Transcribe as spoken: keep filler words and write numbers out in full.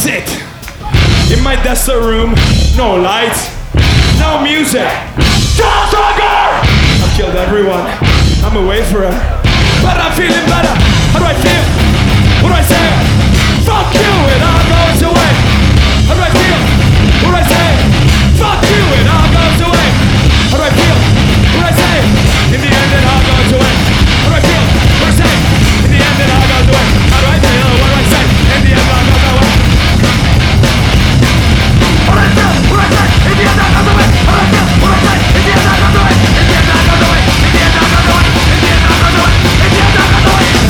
sit in my desert room, no lights, no music. John Tucker! I've killed everyone, I'm away forever, but I'm feeling better. How do I feel? What do I say?